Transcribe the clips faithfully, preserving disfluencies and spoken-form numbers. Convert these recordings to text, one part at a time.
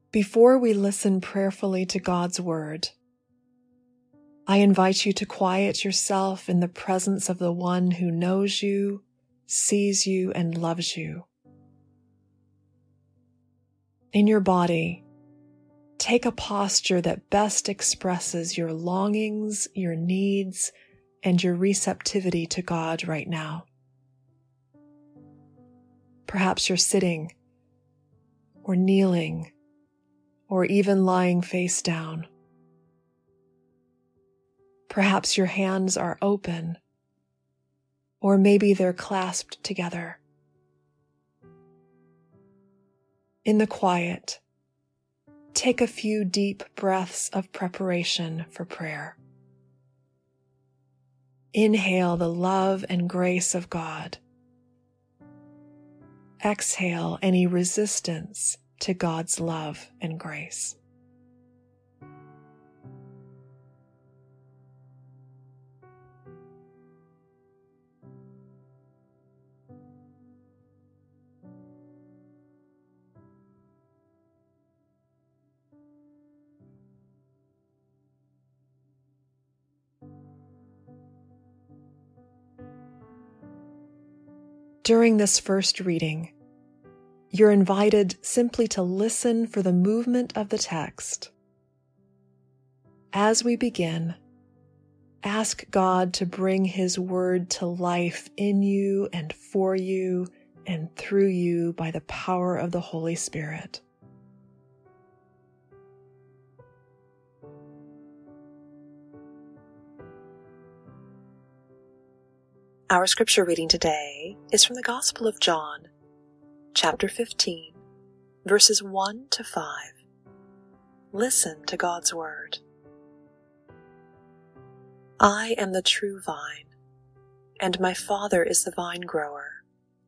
Before we listen prayerfully to God's Word, I invite you to quiet yourself in the presence of the one who knows you, sees you, and loves you. In your body, take a posture that best expresses your longings, your needs, and your receptivity to God right now. Perhaps you're sitting, or kneeling, or even lying face down. Perhaps your hands are open, or maybe they're clasped together. In the quiet, take a few deep breaths of preparation for prayer. Inhale the love and grace of God. Exhale any resistance to God's love and grace. During this first reading, you're invited simply to listen for the movement of the text. As we begin, ask God to bring His Word to life in you and for you and through you by the power of the Holy Spirit. Our scripture reading today is from the Gospel of John, chapter fifteen, verses one to five. Listen to God's Word. I am the true vine, and my Father is the vine grower.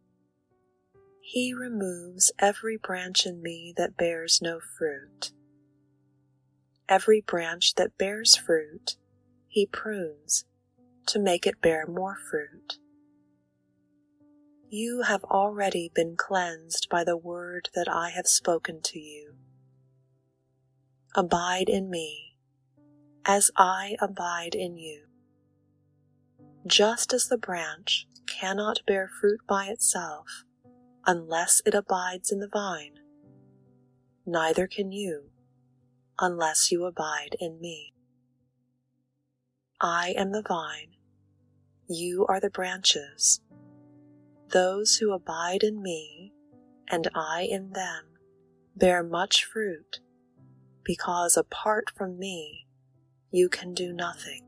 He removes every branch in me that bears no fruit. Every branch that bears fruit, He prunes to make it bear more fruit. You have already been cleansed by the word that I have spoken to you. Abide in me, as I abide in you. Just as the branch cannot bear fruit by itself unless it abides in the vine, neither can you unless you abide in me. I am the vine, you are the branches. Those who abide in me, and I in them, bear much fruit, because apart from me, you can do nothing.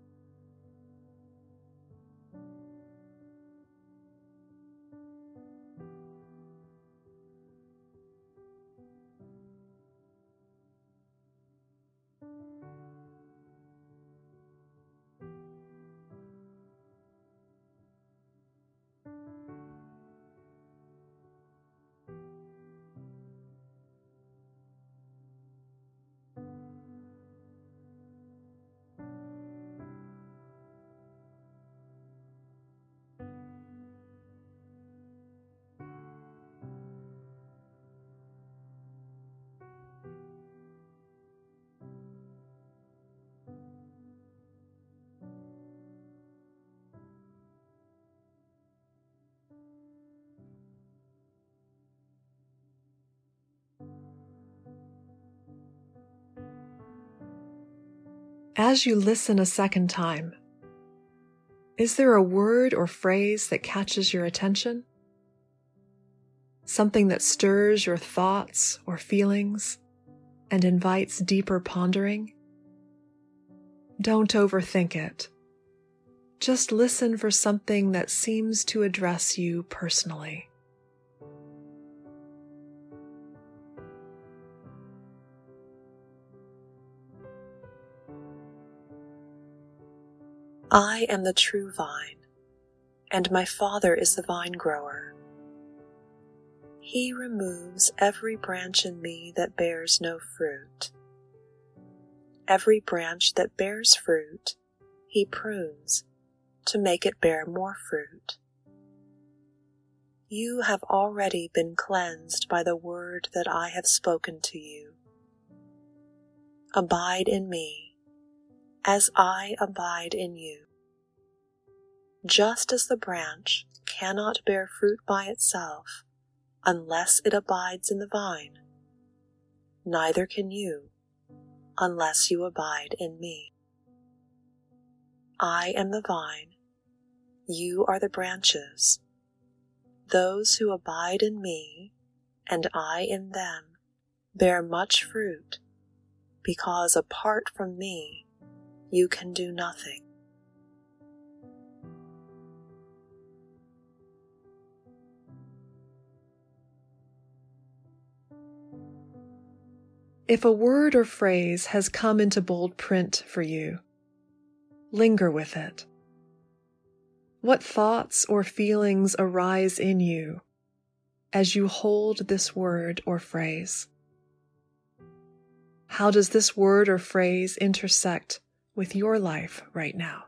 As you listen a second time, is there a word or phrase that catches your attention? Something that stirs your thoughts or feelings and invites deeper pondering? Don't overthink it. Just listen for something that seems to address you personally. I am the true vine, and my Father is the vine grower. He removes every branch in me that bears no fruit. Every branch that bears fruit, He prunes to make it bear more fruit. You have already been cleansed by the word that I have spoken to you. Abide in me, as I abide in you. Just as the branch cannot bear fruit by itself unless it abides in the vine, neither can you unless you abide in me. I am the vine, you are the branches. Those who abide in me, and I in them, bear much fruit, because apart from me you can do nothing. If a word or phrase has come into bold print for you, linger with it. What thoughts or feelings arise in you as you hold this word or phrase? How does this word or phrase intersect with your life right now?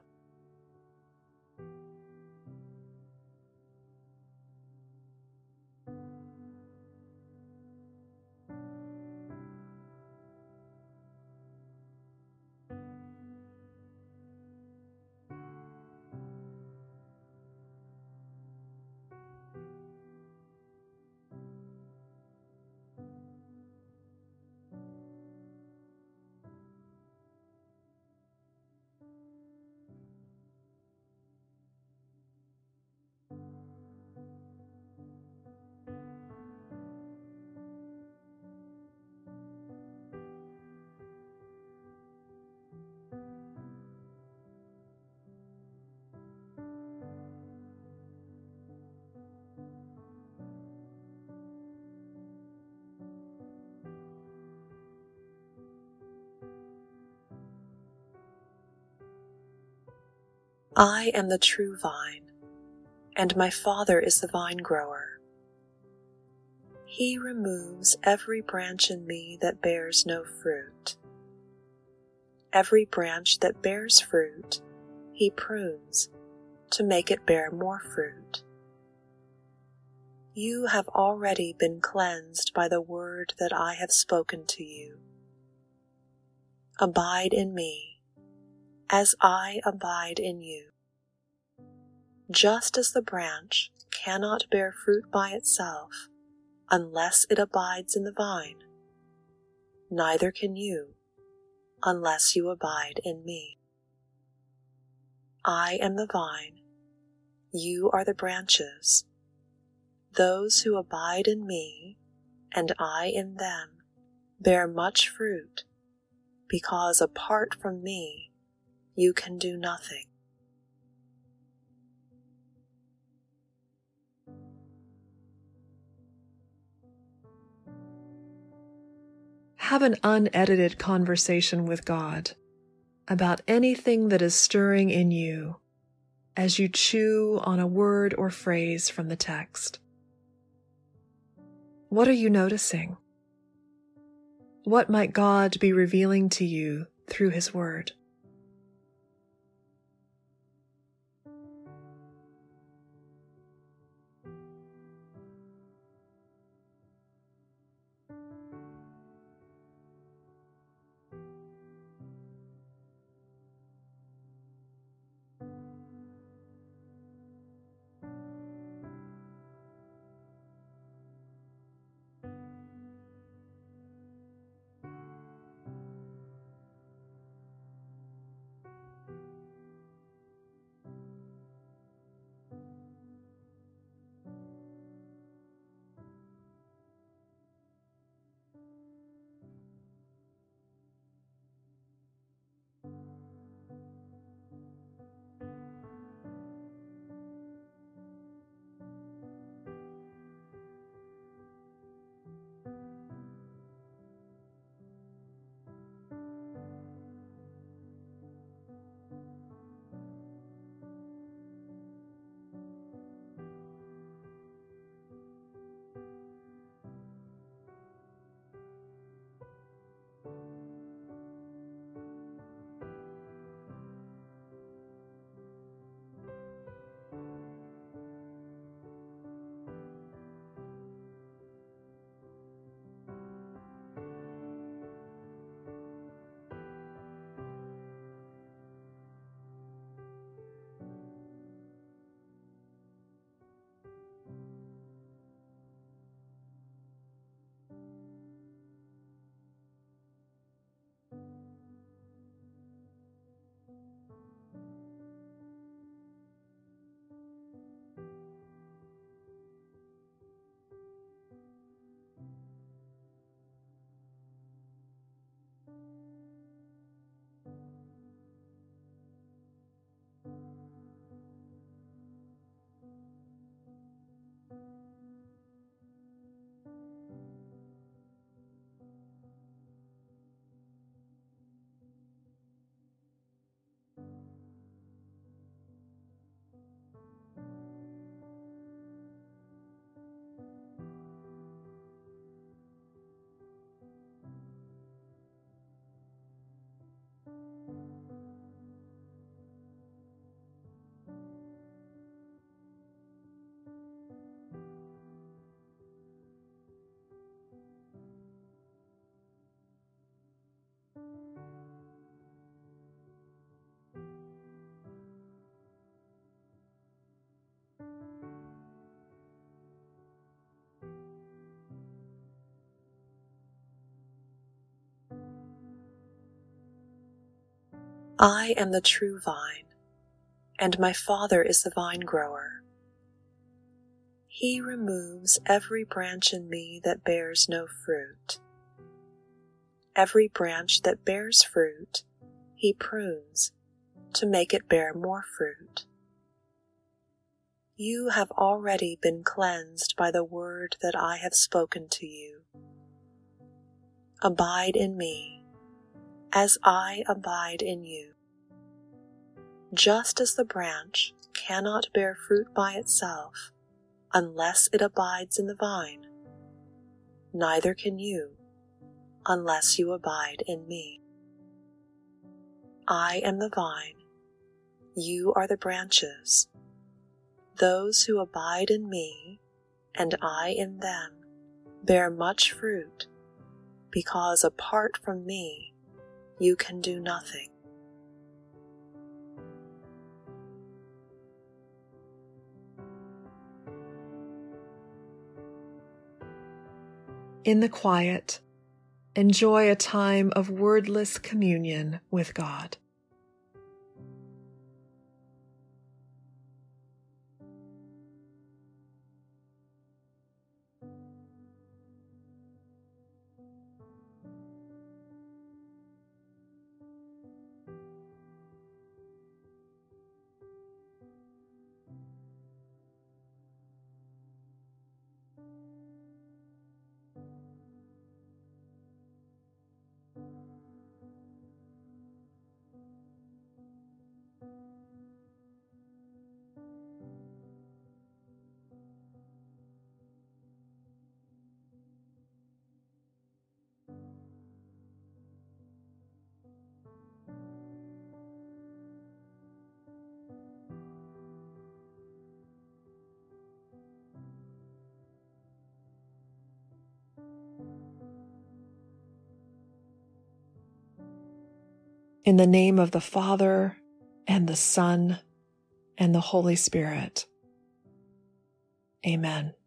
I am the true vine, and my Father is the vine grower. He removes every branch in me that bears no fruit. Every branch that bears fruit, he prunes to make it bear more fruit. You have already been cleansed by the word that I have spoken to you. Abide in me, as I abide in you. Just as the branch cannot bear fruit by itself unless it abides in the vine, neither can you unless you abide in me. I am the vine, you are the branches. Those who abide in me, and I in them, bear much fruit, because apart from me you can do nothing. Have an unedited conversation with God about anything that is stirring in you as you chew on a word or phrase from the text. What are you noticing? What might God be revealing to you through His Word? I am the true vine, and my Father is the vine grower. He removes every branch in me that bears no fruit. Every branch that bears fruit, he prunes to make it bear more fruit. You have already been cleansed by the word that I have spoken to you. Abide in me, as I abide in you. Just as the branch cannot bear fruit by itself unless it abides in the vine, neither can you unless you abide in me. I am the vine, you are the branches. Those who abide in me, and I in them, bear much fruit, because apart from me, you can do nothing. In the quiet, enjoy a time of wordless communion with God. In the name of the Father, and the Son, and the Holy Spirit. Amen.